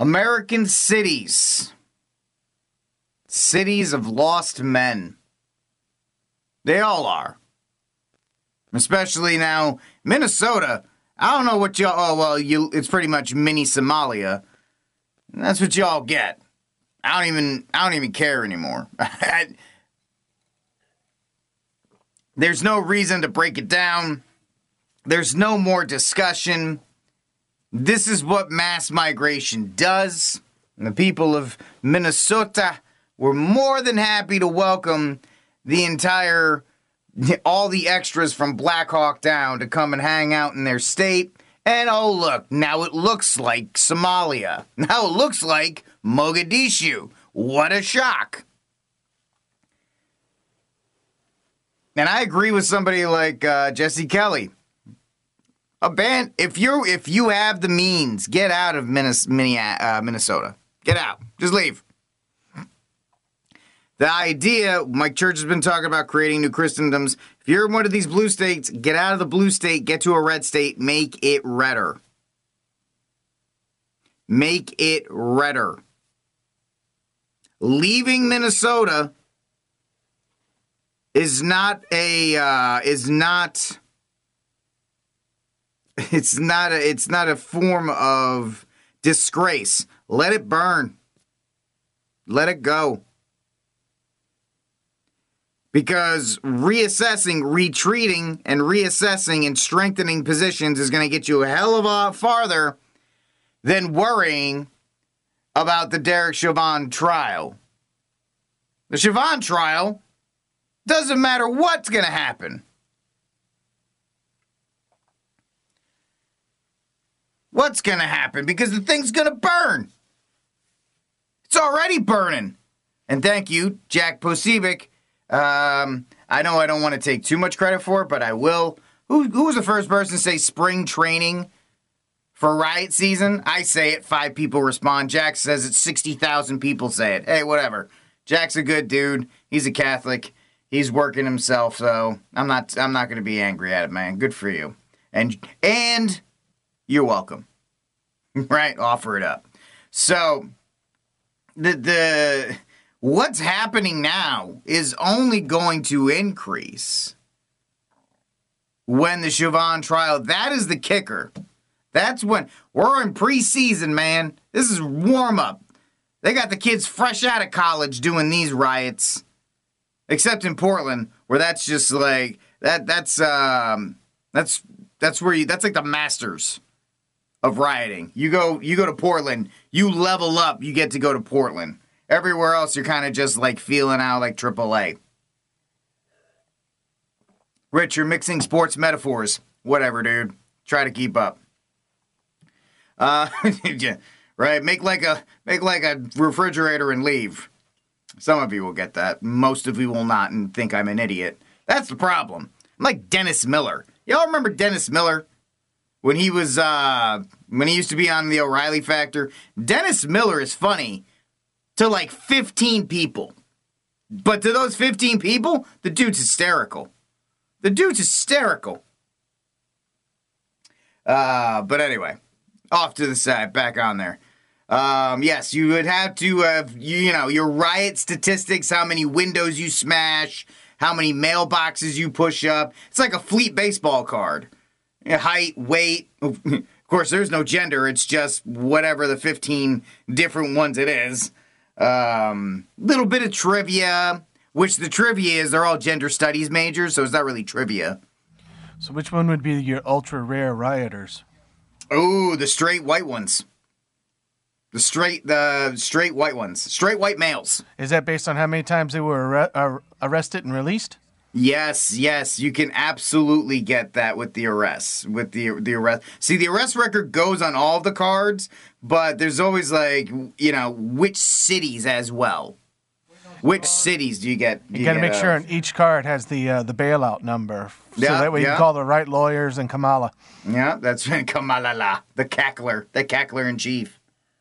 American cities. Cities of lost men. They all are. Especially now, Minnesota. I don't know what y'all... Oh, well, it's pretty much mini Somalia. That's what y'all get. I don't even care anymore. There's no reason to break it down. There's no more discussion. This is what mass migration does. And the people of Minnesota were more than happy to welcome all the extras from Black Hawk Down to come and hang out in their state. And oh look, now it looks like Somalia. Now it looks like Mogadishu. What a shock. And I agree with somebody like Jesse Kelly. If you have the means, get out of Minnesota. Get out. Just leave. The idea, Mike Church has been talking about creating new Christendoms. If you're in one of these blue states, get out of the blue state, get to a red state, make it redder. Make it redder. Leaving Minnesota it's not a form of disgrace. Let it burn. Let it go. Because retreating and reassessing and strengthening positions is going to get you a hell of a lot farther than worrying about the Derek Chauvin trial. The Chauvin trial doesn't matter what's going to happen. What's going to happen? Because the thing's going to burn. It's already burning. And thank you, Jack Posebic. I know I don't want to take too much credit for it, but I will. Who was the first person to say spring training for riot season? I say it, 5 people respond. Jack says it, 60,000 people say it. Hey, whatever. Jack's a good dude. He's a Catholic. He's working himself, so I'm not going to be angry at it, man. Good for you. And you're welcome. Right? Offer it up. So the what's happening now is only going to increase when the Chauvin trial, that is the kicker. That's when we're in preseason, man. This is warm up. They got the kids fresh out of college doing these riots. Except in Portland, where that's just like that's where that's like the Masters of rioting. You go to Portland, you level up, you get to go to Portland. Everywhere else, you're kind of just like feeling out like AAA. Rich, you're mixing sports metaphors. Whatever, dude. Try to keep up. Yeah, right. Make like a refrigerator and leave. Some of you will get that. Most of you will not and think I'm an idiot. That's the problem. I'm like Dennis Miller. Y'all remember Dennis Miller? When he used to be on the O'Reilly Factor? Dennis Miller is funny to like 15 people. But to those 15 people, the dude's hysterical. The dude's hysterical. But anyway, off to the side, back on there. Yes, you would have to have, your riot statistics, how many windows you smash, how many mailboxes you push up. It's like a fleet baseball card. Height, weight. Of course, there's no gender. It's just whatever the 15 different ones it is. Little bit of trivia, which the trivia is they're all gender studies majors, so it's not really trivia. So which one would be your ultra rare rioters? Oh, the straight white ones. The straight white ones. Straight white males. Is that based on how many times they were arrested and released? Yes. You can absolutely get that with the arrests. With the arrest. See, the arrest record goes on all the cards, but there's always which cities as well. Which cities do you get? You got to make sure on each card has the bailout number. So that way you can call the right lawyers and Kamala. Yeah, that's Kamala, the cackler in chief.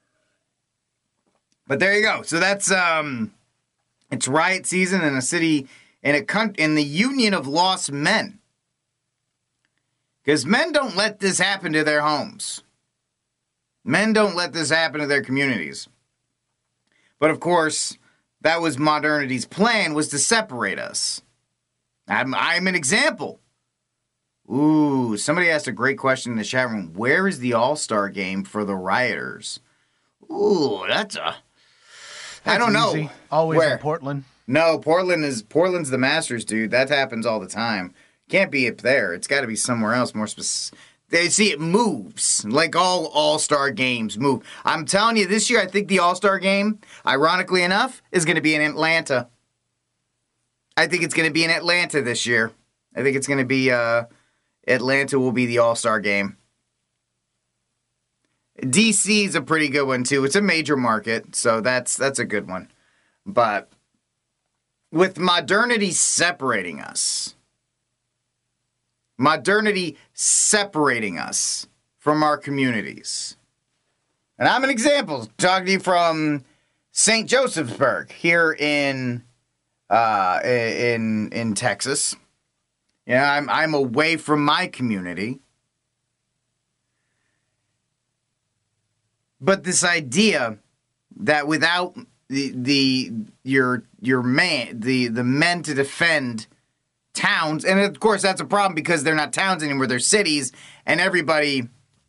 But there you go. So that's it's riot season in a city in the Union of Lost Men. Because men don't let this happen to their homes. Men don't let this happen to their communities. But of course, that was modernity's plan, was to separate us. I'm an example. Ooh, somebody asked a great question in the chat room. Where is the All-Star game for the Rioters? Ooh, I don't know. Always Where? in Portland. No, Portland's the Masters, dude. That happens all the time. Can't be up there. It's got to be somewhere else more specific. They see it moves. Like all-star games move. I'm telling you, this year I think the All-Star game, ironically enough, is going to be in Atlanta. I think it's going to be in Atlanta this year. I think it's going to be Atlanta will be the All-Star game. DC is a pretty good one too. It's a major market, so that's a good one. But with modernity separating us from our communities. And I'm an example, talking to you from St. Josephsburg here in Texas. Yeah, I'm away from my community. But this idea that without the men to defend towns, and of course that's a problem because they're not towns anymore, they're cities, and everybody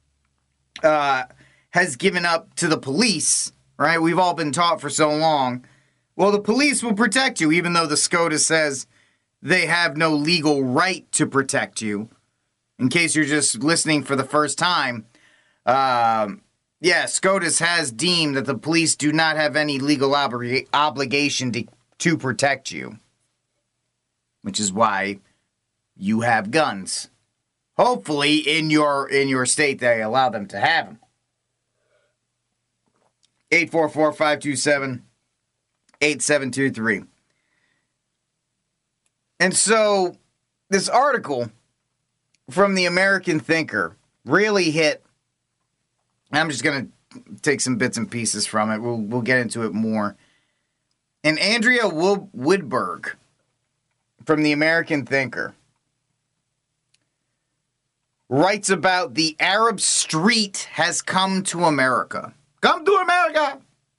has given up to the police, right? We've all been taught for so long. Well, the police will protect you, even though the SCOTUS says they have no legal right to protect you. In case you're just listening for the first time, SCOTUS has deemed that the police do not have any legal obligation to protect you. Which is why you have guns. Hopefully, in your state, they allow them to have them. 844-527-8723. And so, this article from the American Thinker really hit. I'm just going to take some bits and pieces from it. We'll get into it more. And Andrea Woodberg from the American Thinker writes about the Arab street has come to America. Come to America!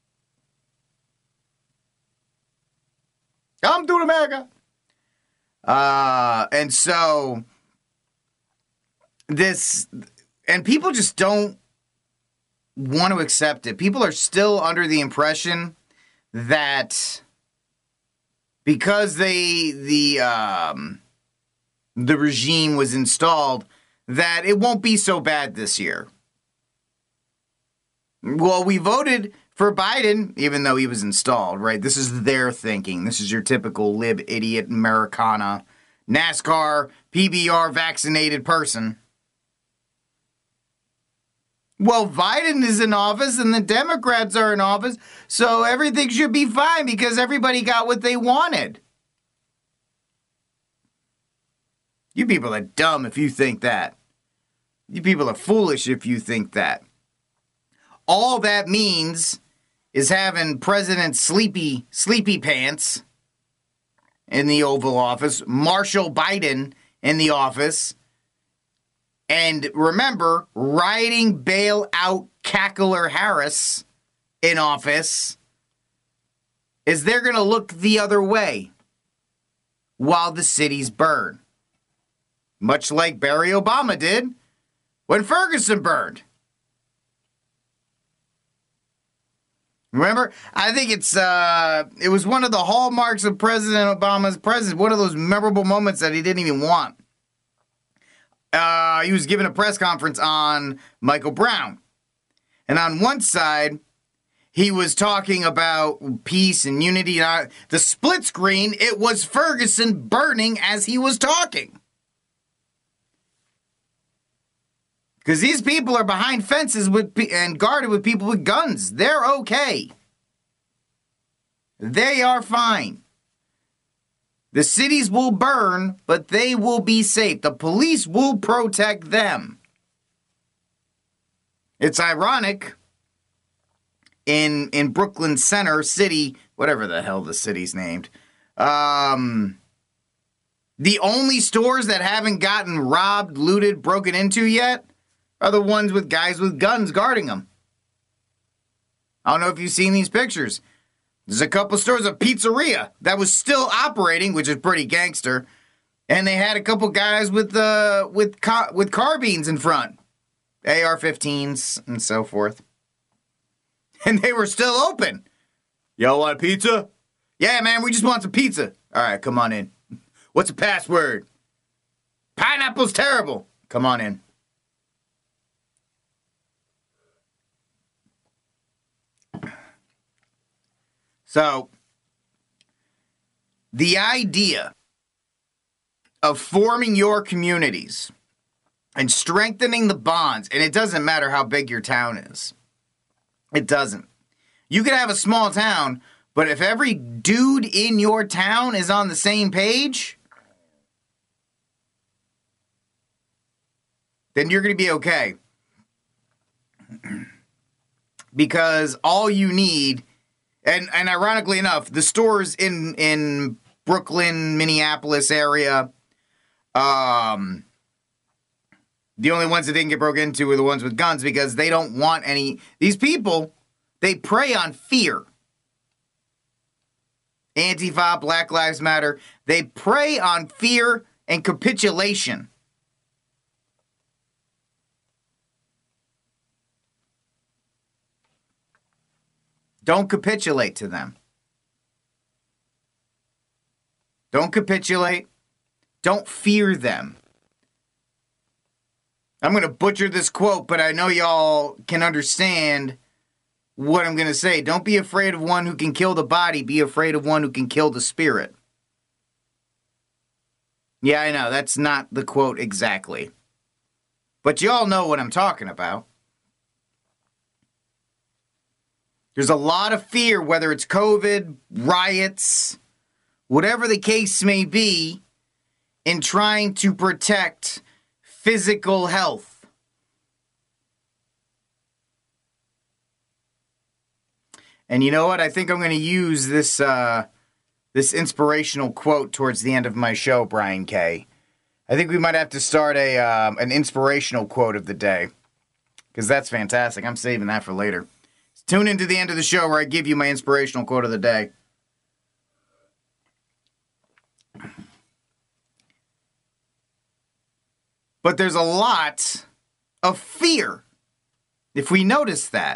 Come to America! And so, and people just don't want to accept it. People are still under the impression that because the regime was installed, that it won't be so bad this year. Well, we voted for Biden, even though he was installed, right? This is their thinking. This is your typical lib idiot Americana, NASCAR, PBR vaccinated person. Well, Biden is in office and the Democrats are in office, so everything should be fine because everybody got what they wanted. You people are dumb if you think that. You people are foolish if you think that. All that means is having President Sleepy Pants in the Oval Office, Marshall Biden in the office, and remember, riding bailout cackler Harris in office, is they're going to look the other way while the cities burn. Much like Barry Obama did when Ferguson burned. Remember? I think it was one of the hallmarks of President Obama's presidency, one of those memorable moments that he didn't even want. He was giving a press conference on Michael Brown. And on one side, he was talking about peace and unity. The split screen, it was Ferguson burning as he was talking. Because these people are behind fences and guarded with people with guns. They're okay. They are fine. The cities will burn, but they will be safe. The police will protect them. It's ironic, in Brooklyn Center City, whatever the hell the city's named, the only stores that haven't gotten robbed, looted, broken into yet are the ones with guys with guns guarding them. I don't know if you've seen these pictures. There's a couple stores, a pizzeria that was still operating, which is pretty gangster. And they had a couple guys with carbines in front, AR-15s and so forth. And they were still open. Y'all want pizza? Yeah, man, we just want some pizza. All right, come on in. What's the password? Pineapple's terrible. Come on in. So, the idea of forming your communities and strengthening the bonds, and it doesn't matter how big your town is. It doesn't. You could have a small town, but if every dude in your town is on the same page, then you're going to be okay. Because all you need, and ironically enough, the stores in Brooklyn, Minneapolis area, the only ones that didn't get broke into were the ones with guns because they don't want any. These people, they prey on fear. Antifa, Black Lives Matter, they prey on fear and capitulation. Don't capitulate to them. Don't capitulate. Don't fear them. I'm going to butcher this quote, but I know y'all can understand what I'm going to say. Don't be afraid of one who can kill the body. Be afraid of one who can kill the spirit. Yeah, I know. That's not the quote exactly. But y'all know what I'm talking about. There's a lot of fear, whether it's COVID, riots, whatever the case may be, in trying to protect physical health. And you know what? I think I'm going to use this inspirational quote towards the end of my show, Brian K. I think we might have to start an inspirational quote of the day, because that's fantastic. I'm saving that for later. Tune into the end of the show where I give you my inspirational quote of the day. But there's a lot of fear, if we notice that.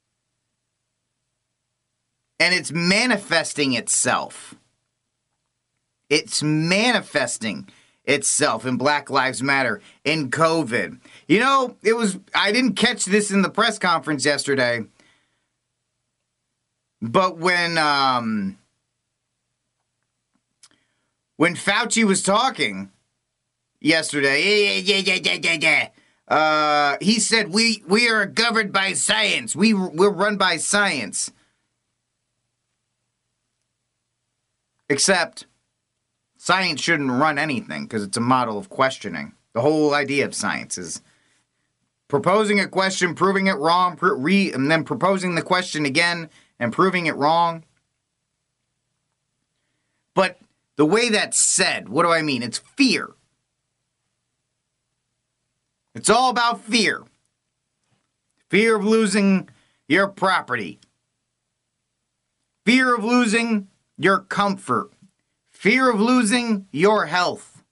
And it's manifesting itself. It's manifesting itself in Black Lives Matter, in COVID. You know, I didn't catch this in the press conference yesterday. But when Fauci was talking yesterday, he said we are governed by science. We're run by science. Except science shouldn't run anything because it's a model of questioning. The whole idea of science is proposing a question, proving it wrong, and then proposing the question again and proving it wrong. But the way that's said, what do I mean? It's fear. It's all about fear. Fear of losing your property. Fear of losing your comfort. Fear of losing your health.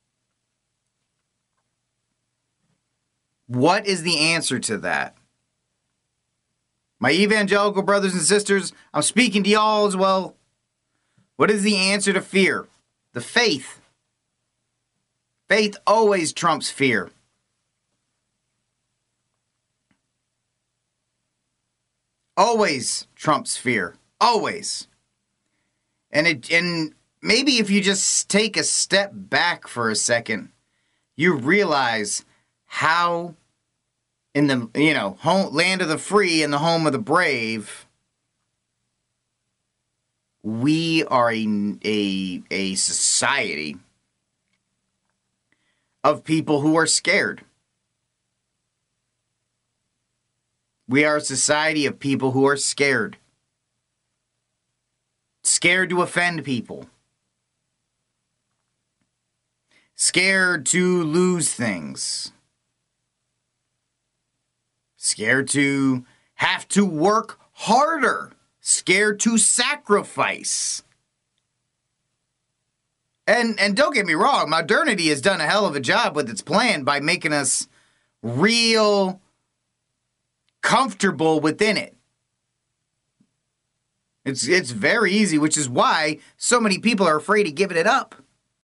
What is the answer to that? My evangelical brothers and sisters, I'm speaking to y'all as well. What is the answer to fear? The faith. Faith always trumps fear. Always trumps fear. Always. And maybe if you just take a step back for a second, you realize how in the, land of the free and the home of the brave, we are a society of people who are scared. We are a society of people who are scared. Scared to offend people. Scared to lose things. Scared to have to work harder, scared to sacrifice. And don't get me wrong, modernity has done a hell of a job with its plan by making us real comfortable within it. It's very easy, which is why so many people are afraid of giving it up.